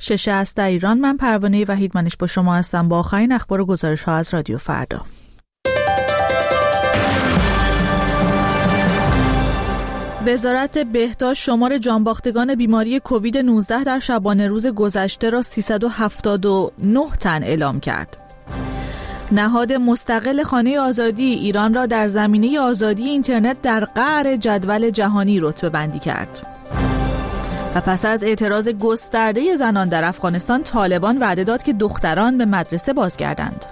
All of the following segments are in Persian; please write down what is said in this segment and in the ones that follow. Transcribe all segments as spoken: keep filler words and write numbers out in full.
شش است در ایران. من پروانه وحیدمنش با شما هستم با آخرین اخبار و گزارش ها از رادیو فردا. وزارت بهداشت شمار جانباختگان بیماری کووید نوزده در شبانه روز گذشته را سیصد و هفتاد و نه تن اعلام کرد. نهاد مستقل خانه آزادی ایران را در زمینه آزادی اینترنت در قعر جدول جهانی رتبه بندی کرد. و پس از اعتراض گسترده زنان در افغانستان، طالبان وعده داد که دختران به مدرسه بازگردند.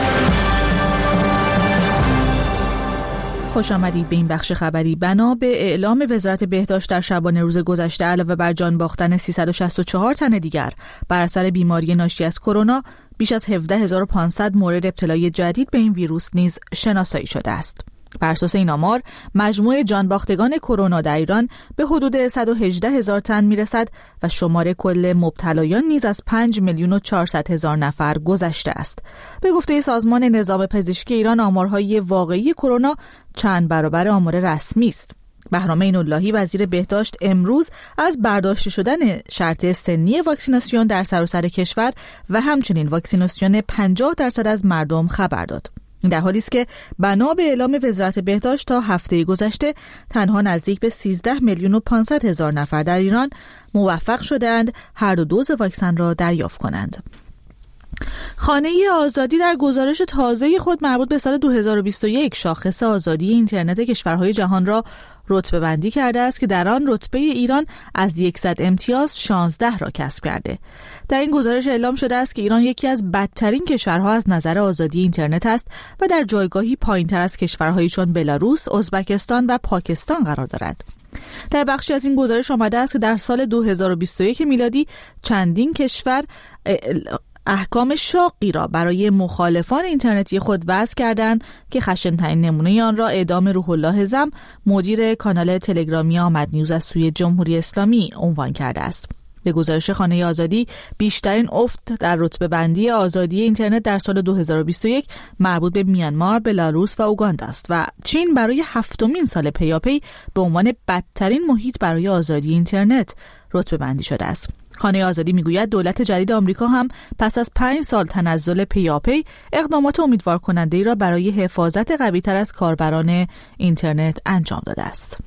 خوش آمدید به این بخش خبری. بنا به اعلام وزارت بهداشت در شبانه روز گذشته، علاوه بر جان باختن سیصد و شصت و چهار تن دیگر بر اثر بیماری ناشی از کرونا، بیش از هفده هزار و پانصد مورد ابتلای جدید به این ویروس نیز شناسایی شده است. بر اساس این آمار، مجموع جانباختگان کرونا در ایران به حدود صد و هجده هزار تن میرسد و شمار کل مبتلایان نیز از پنج میلیون و چهارصد هزار نفر گذشته است. به گفته سازمان نظام پزشکی ایران، آمارهای واقعی کرونا چند برابر آمار رسمی است. بهرام عین‌اللهی وزیر بهداشت امروز از برداشته شدن شرط سنی واکسیناسیون در سراسر کشور و همچنین واکسیناسیون پنجاه درصد از مردم خبر داد. این در حالی است که بنا به اعلام وزارت بهداشت تا هفته گذشته تنها نزدیک به سیزده میلیون و پانصد هزار نفر در ایران موفق شدند هر دو دوز واکسن را دریافت کنند. خانه آزادی در گزارش تازه خود مربوط به سال دو هزار و بیست و یک شاخص آزادی اینترنت کشورهای جهان را رتبه بندی کرده است که در آن رتبه ایران از صد امتیاز شانزده را کسب کرده. در این گزارش اعلام شده است که ایران یکی از بدترین کشورها از نظر آزادی اینترنت است و در جایگاهی پایین‌تر از کشورهایی چون بلاروس، ازبکستان و پاکستان قرار دارد. در بخشی از این گزارش آمده است که در سال دو هزار و بیست و یک میلادی چندین کشور احکام شاقی را برای مخالفان اینترنتی خود وضع کردند که خشن‌ترین نمونه آن را اعدام روح الله زم، مدیر کانال تلگرامی آمد نیوز از سوی جمهوری اسلامی عنوان کرده است. به گزارش خانه آزادی، بیشترین افت در رتبه بندی آزادی اینترنت در سال دو هزار و بیست و یک مربوط به میانمار، بلاروس و اوگاندا است و چین برای هفتمین سال پیاپی به عنوان بدترین محیط برای آزادی اینترنت رتبه بندی شده است. خانه آزادی میگوید دولت جدید آمریکا هم پس از پنج سال تنزل پیاپی اقدامات امیدوار کننده ای را برای حفاظت قوی‌تر از کاربران اینترنت انجام داده است.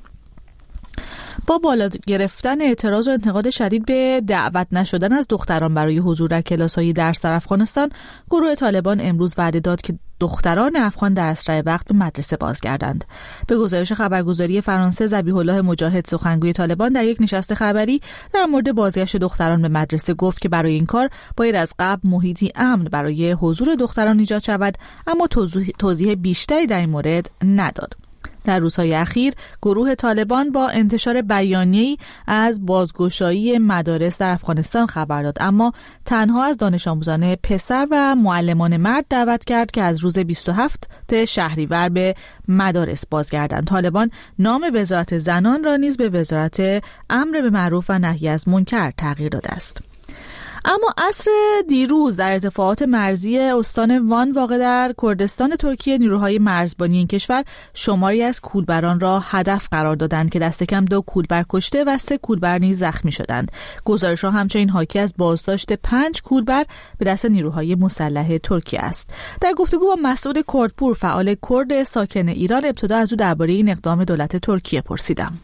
با بالا گرفتن اعتراض و انتقاد شدید به دعوت نشدن از دختران برای حضور در کلاس‌های درس در افغانستان، گروه طالبان امروز وعده داد که دختران افغان در اسرع وقت به مدرسه بازگردند. به گزارش خبرگزاری فرانسه، ذبیح الله مجاهد، سخنگوی طالبان، در یک نشست خبری در مورد بازگشت دختران به مدرسه گفت که برای این کار باید از قبل محیطی امن برای حضور دختران ایجاد شود، اما توضیح بیشتری در این مورد نداد. در روزهای اخیر گروه طالبان با انتشار بیانیه‌ای از بازگشایی مدارس در افغانستان خبر داد، اما تنها از دانش آموزان پسر و معلمان مرد دعوت کرد که از روز بیست و هفتم شهریور به مدارس بازگردند. طالبان نام وزارت زنان را نیز به وزارت امر به معروف و نهی از منکر تغییر داده است. اما عصر دیروز در ارتفاعات مرزی استان وان واقع در کردستان ترکیه، نیروهای مرزبانی این کشور شماری از کولبران را هدف قرار دادند که دست کم دو کولبر کشته و سه کولبر نیز زخمی شدند. گزارش‌ها همچنین حاکی از بازداشت پنج کولبر به دست نیروهای مسلح ترکیه است. در گفتگو با مسعود کردپور، فعال کرد ساکن ایران، ابتدا از او درباره این اقدام دولت ترکیه پرسیدم.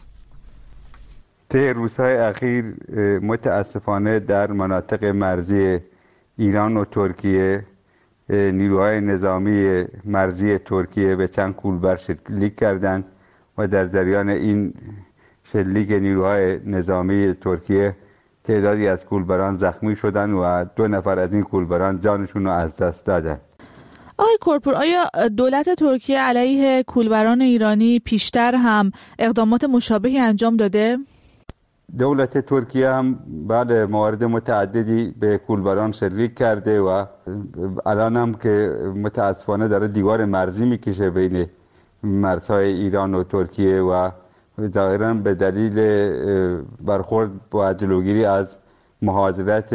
طی روزهای اخیر متاسفانه در مناطق مرزی ایران و ترکیه نیروهای نظامی مرزی ترکیه به چند کولبر شلیک کردند و در جریان این شلیک نیروهای نظامی ترکیه تعدادی از کولبران زخمی شدند و دو نفر از این کولبران جانشون رو از دست دادند. آقای کورپور، آیا دولت ترکیه علیه کولبران ایرانی پیشتر هم اقدامات مشابهی انجام داده؟ دولت ترکیه هم بعد موارد متعددی به کولبران شلیک کرده و الان هم که متاسفانه داره دیوار مرزی میکشه بین مرزهای ایران و ترکیه و ظاهراً به دلیل برخورد با جلوگیری از مهاجرت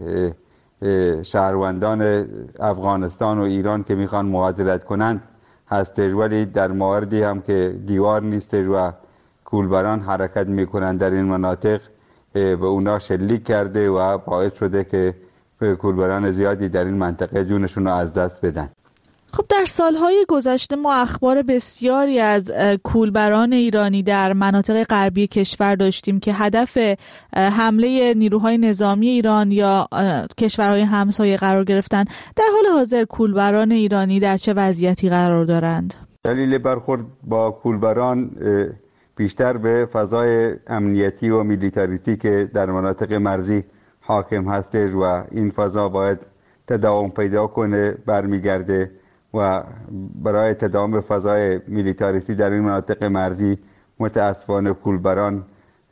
شهروندان افغانستان و ایران که میخوان مهاجرت کنند هستش، ولی در مواردی هم که دیوار نیستش و کولبران حرکت میکنند در این مناطق به اونا شلیک کرده و باعث شده که کولبران زیادی در این منطقه جونشون رو از دست بدن. خب در سالهای گذشته ما اخبار بسیاری از کولبران ایرانی در مناطق غربی کشور داشتیم که هدف حمله نیروهای نظامی ایران یا کشورهای همسایه قرار گرفتن. در حال حاضر کولبران ایرانی در چه وضعیتی قرار دارند؟ دلیل برخورد با کولبران بیشتر به فضای امنیتی و میلیتاریستی که در مناطق مرزی حاکم هسته و این فضا باید تداوم پیدا کنه برمیگرده و برای تداوم فضای میلیتاریستی در این مناطق مرزی متاسفانه کولبران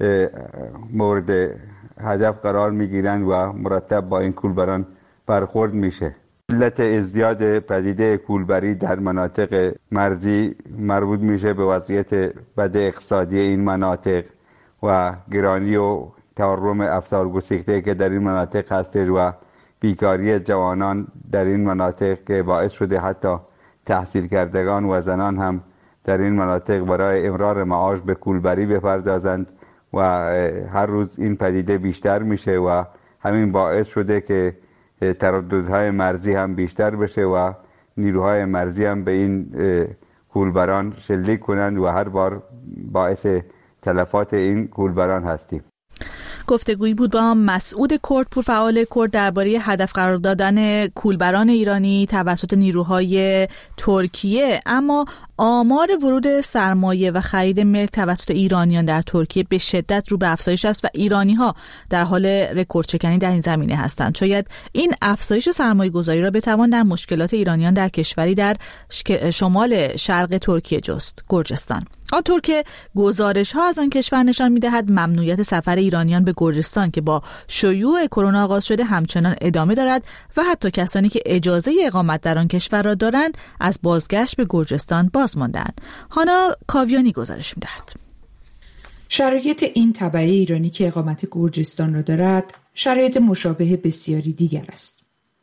مورد هدف قرار میگیرند و مرتب با این کولبران برخورد میشه. علت ازدیاد پدیده کولبری در مناطق مرزی مربوط میشه به وضعیت بد اقتصادی این مناطق و گرانی و تورم افزار گسیخته که در این مناطق هستش و بیکاری جوانان در این مناطق که باعث شده حتی تحصیل کردگان و زنان هم در این مناطق برای امرار معاش به کولبری بپردازند و هر روز این پدیده بیشتر میشه و همین باعث شده که ترددهای مرزی هم بیشتر بشه و نیروهای مرزی هم به این کولبران شلیک کنند و هر بار باعث تلفات این کولبران هستیم. گفتگویی بود با مسعود کردپور، فعال کرد، درباره هدف قرار دادن کولبران ایرانی توسط نیروهای ترکیه. اما آمار ورود سرمایه و خرید ملک توسط ایرانیان در ترکیه به شدت رو به افزایش است و ایرانی‌ها در حال رکوردشکنی در این زمینه هستند. شاید این افزایش سرمایه گذاری را بتوان در مشکلات ایرانیان در کشوری در شمال شرق ترکیه جست، گرجستان. آنطور که گزارش ها از آن کشور نشان می‌دهد ممنوعیت سفر ایرانیان به گرجستان که با شیوع کرونا آغاز شده همچنان ادامه دارد و حتی کسانی که اجازه اقامت در آن کشور را دارند از بازگشت به گرجستان باز ماندند. هانا کاویانی گزارش می‌دهد. شرایط این تبعه ایرانی که اقامت گرجستان را دارد شرایط مشابه بسیاری دیگر است.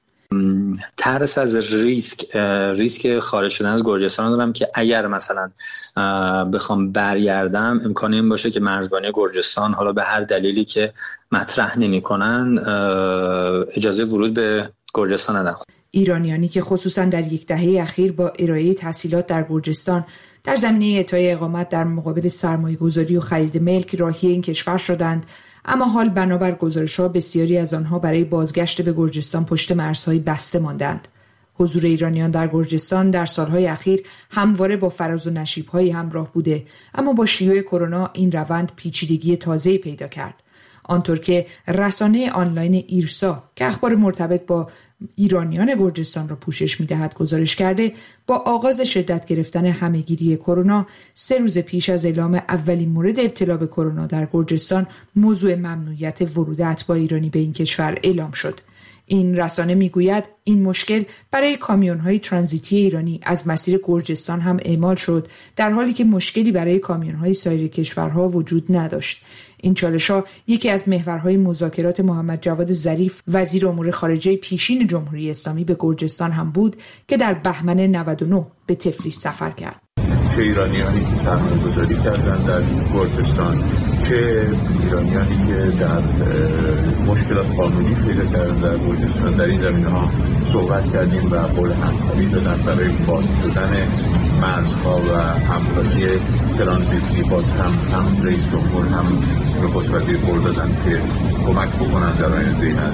ترس از ریسک ریسک خارج شدن از گرجستان دارم که اگر مثلا بخوام برگردم امکان این باشه که مرزبانی گرجستان حالا به هر دلیلی که مطرح نمی‌کنن اجازه ورود به گرجستان ندن. ایرانیانی که خصوصا در یک دهه اخیر با ارائه تسهیلات در گرجستان در زمینه اعطای اقامت در مقابل سرمایه‌گذاری و خرید ملک راهی این کشور شدند، اما حال بنابر گزارش‌ها بسیاری از آنها برای بازگشت به گرجستان پشت مرزهای بسته ماندند. حضور ایرانیان در گرجستان در سالهای اخیر همواره با فراز و نشیب‌های همراه بوده، اما با شیوع کرونا این روند پیچیدگی تازه‌ای پیدا کرد. آنطور که رسانه آنلاین ایرسا که اخبار مرتبط با ایرانیان گرجستان را پوشش می‌دهد گزارش کرده، با آغاز شدت گرفتن همهگیری کرونا سه روز پیش از اعلام اولین مورد ابتلا به کرونا در گرجستان موضوع ممنوعیت ورود اتباع ایرانی به این کشور اعلام شد. این رسانه میگوید این مشکل برای کامیون‌های ترانزیتی ایرانی از مسیر گرجستان هم اعمال شد، در حالی که مشکلی برای کامیون‌های سایر کشورها وجود نداشت. این چالش‌ها یکی از محورهای مذاکرات محمد جواد ظریف وزیر امور خارجه پیشین جمهوری اسلامی به گرجستان هم بود که در بهمن نود و نه به تفلیس سفر کرد. چه ایرانیانی که سرمایه‌گذاری کردن در گرجستان، چه ایرانیانی که در مشکلات قانونی پیدا کردن در گرجستان، در این زمینه‌ها صحبت کردیم و قول همکاری دادن برای باز شدن مرزها و همکاری ترانزیتی. باز هم هم رئیس جمهور هم نخست وزیر قول دادن که کمک بکنن در آینده.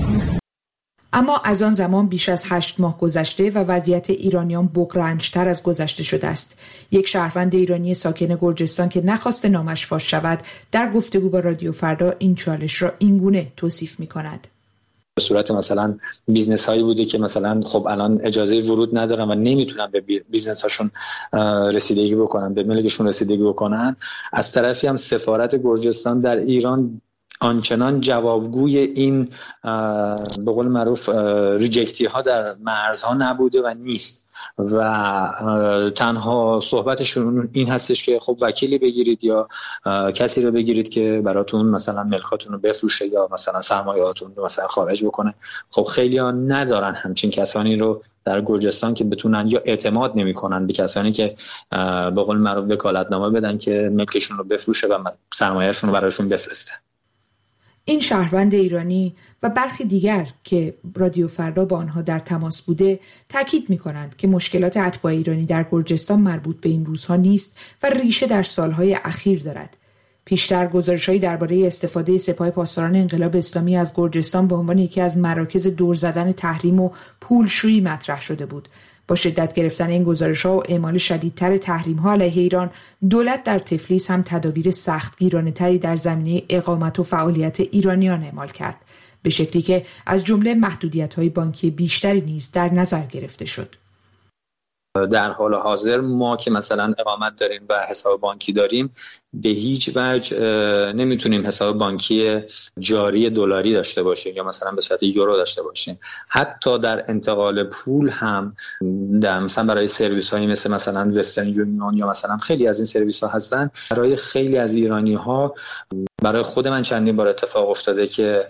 اما از آن زمان بیش از هشت ماه گذشته و وضعیت ایرانیان بغرنج‌تر از گذشته شده است. یک شهروند ایرانی ساکن گرجستان که نخواست نامش فاش شود در گفتگو با رادیو فردا این چالش را اینگونه توصیف می‌کند. به صورت مثلا بیزنس هایی بوده که مثلا خب الان اجازه ورود ندارن و نمیتونن به بیزنس هاشون رسیدگی بکنن، به ملکشون رسیدگی بکنن. از طرفی هم سفارت گرجستان در ایران آنچنان جوابگوی این به قول معروف ریجکتی ها در مرزها نبوده و نیست و تنها صحبتشون این هستش که خب وکیلی بگیرید یا کسی رو بگیرید که براتون مثلا ملکاتون رو بفروشه یا مثلا سرمایه‌هاتون رو مثلا خارج بکنه. خب خیلی ها ندارن همچین کسانی رو در گرجستان که بتونن یا اعتماد نمی‌کنن به کسانی که به قول معروف وکالتنامه بدن که ملکشون رو بفروشه و سرمایه‌شون رو براشون بفرسته. این شهروند ایرانی و برخی دیگر که رادیو فردا با آنها در تماس بوده تاکید می‌کنند که مشکلات اتباع ایرانی در گرجستان مربوط به این روزها نیست و ریشه در سالهای اخیر دارد. پیشتر گزارش‌هایی درباره استفاده سپاه پاسداران انقلاب اسلامی از گرجستان به عنوان یکی از مراکز دور زدن تحریم و پولشویی مطرح شده بود. با شدت گرفتن این گزارش‌ها و اعمال شدیدتر تحریم‌ها علیه ایران، دولت در تفلیس هم تدابیر سختگیرانه‌تری در زمینه اقامت و فعالیت ایرانیان اعمال کرد، به شکلی که از جمله محدودیت‌های بانکی بیشتری نیز در نظر گرفته شد. در حال حاضر ما که مثلا اقامت داریم و حساب بانکی داریم، به هیچ وجه نمیتونیم حساب بانکی جاری دلاری داشته باشیم یا مثلا به صورت یورو داشته باشیم. حتی در انتقال پول هم در مثلا برای سرویس هایی مثل مثلا وسترن یونیون یا مثلا خیلی از این سرویس ها هستن، برای خیلی از ایرانی ها، برای خود من چندین بار اتفاق افتاده که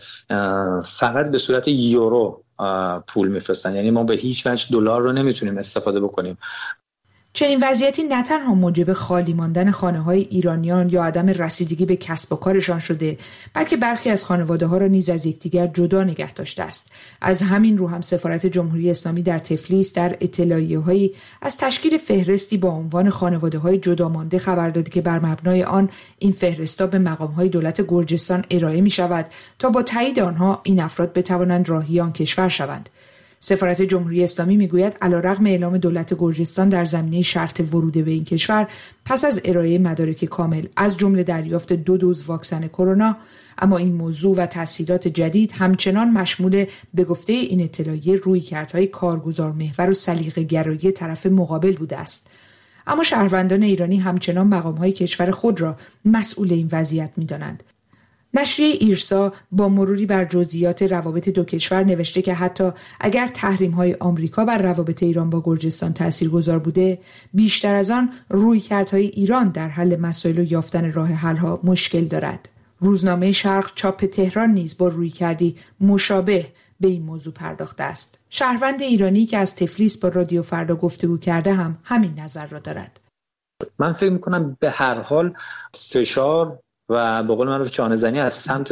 فقط به صورت یورو پول میفرستن، یعنی ما به هیچ وجه دلار رو نمیتونیم استفاده بکنیم. چنین وضعیتی نه تنها موجب خالی ماندن خانه‌های ایرانیان یا عدم رسیدگی به کسب و کارشان شده، بلکه برخی از خانواده‌ها را نیز از یکدیگر جدا نگه داشته است. از همین رو هم سفارت جمهوری اسلامی در تفلیس در اطلاعیه‌هایی از تشکیل فهرستی با عنوان خانواده‌های جدا مانده خبر داده که بر مبنای آن این فهرست‌ها به مقام‌های دولت گرجستان ارائه می‌شود تا با تایید آنها این افراد بتوانند راهی آن کشور شوند. سفارت جمهوری اسلامی میگوید علیرغم اعلام دولت گرجستان در زمینه شرط ورود به این کشور پس از ارائه مدارک کامل از جمله دریافت دو دوز واکسن کرونا، اما این موضوع و تسهیلات جدید همچنان مشمول به گفته این اطلاعیه رویکردهای کارگزار محور و سلیقه‌گرایی طرف مقابل بوده است. اما شهروندان ایرانی همچنان مقام‌های کشور خود را مسئول این وضعیت می‌دانند. نشریه ایرسا با مروری بر جزئیات روابط دو کشور نوشته که حتی اگر تحریم‌های آمریکا بر روابط ایران با گرجستان تاثیرگذار بوده، بیشتر از آن رویکردهای ایران در حل مسائل و یافتن راه حل‌ها مشکل دارد. روزنامه شرق چاپ تهران نیز با رویکردی مشابه به این موضوع پرداخته است. شهروند ایرانی که از تفلیس با رادیو فردا گفتگو کرده هم همین نظر را دارد. من فکر می‌کنم به هر حال فشار و به قول معروف چانه‌زنی از سمت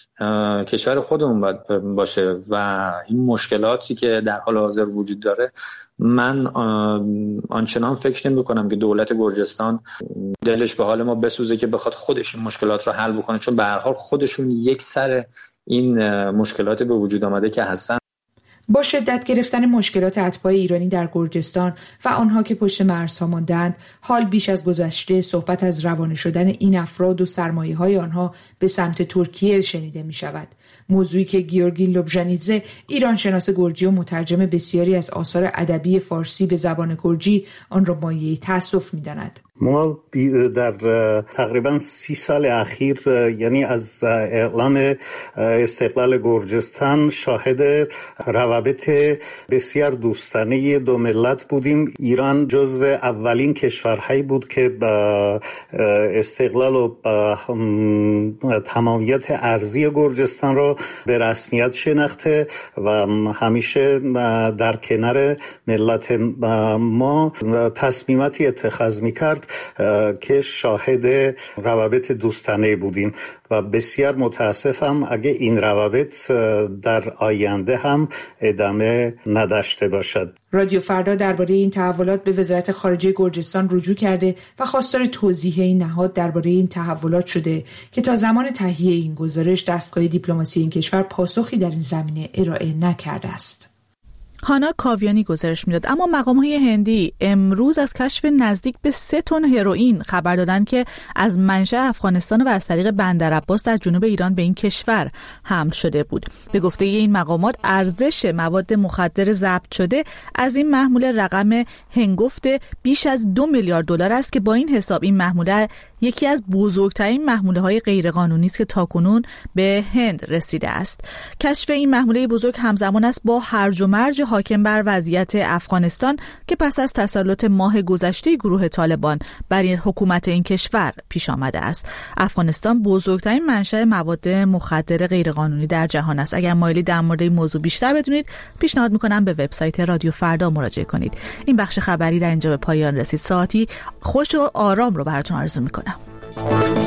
کشور خودمون باید باشه و این مشکلاتی که در حال حاضر وجود داره، من آنچنان فکر نمی کنم که دولت گرجستان دلش به حال ما بسوزه که بخواد خودش این مشکلات رو حل بکنه، چون به هر حال خودشون یک سر این مشکلات به وجود آمده که هستن. با شدت گرفتن مشکلات اتباع ایرانی در گرجستان و آنها که پشت مرزها ماندند، حال بیش از گذشته صحبت از روانه شدن این افراد و سرمایه‌های آنها به سمت ترکیه شنیده می شود. موضوعی که گیورگی لوبژانیدزه، ایرانشناس گرجی و مترجم بسیاری از آثار ادبی فارسی به زبان گرجی، آن را مایه تأسف می داند. ما در تقریبا سی سال اخیر، یعنی از اعلام استقلال گرجستان، شاهد روابط بسیار دوستانه دو ملت بودیم. ایران جزو اولین کشورهایی بود که با استقلال و با تمامیت ارضی گرجستان را به رسمیت شناخته و همیشه در کنار ملت ما تصمیماتی اتخاذ می‌کرد که شاهد روابط دوستانه بودیم و بسیار متاسفم اگه این روابط در آینده هم ادامه نداشته باشد. رادیو فردا درباره این تحولات به وزارت خارجه گرجستان رجوع کرده و خواستار توضیح این نهاد درباره این تحولات شده که تا زمان تهیه این گزارش دستگاه دیپلماسی این کشور پاسخی در این زمینه ارائه نکرده است. هانا کاویانی گزارش میداد. اما مقام‌های هندی امروز از کشف نزدیک به سه تن هروئین خبر دادند که از منشأ افغانستان و از طریق بندر عباس در جنوب ایران به این کشور حمل شده بود. به گفته این مقامات ارزش مواد مخدر ضبط شده از این محموله رقم هنگفت بیش از دو میلیارد دلار است که با این حساب این محموله یکی از بزرگترین محموله‌های غیرقانونی است که تاکنون به هند رسیده است. کشف این محموله بزرگ همزمان است با هرج و مرج حاکم بر وضعیت افغانستان که پس از تسلط ماه گذشته گروه طالبان بر حکومت این کشور پیش آمده است. افغانستان بزرگترین منشأ مواد مخدر غیرقانونی در جهان است. اگر مایلی در مورد این موضوع بیشتر بدونید، پیشنهاد می‌کنم به وبسایت رادیو فردا مراجعه کنید. این بخش خبری در اینجا به پایان رسید. ساعتی خوش و آرام رو براتون آرزو می‌کنم.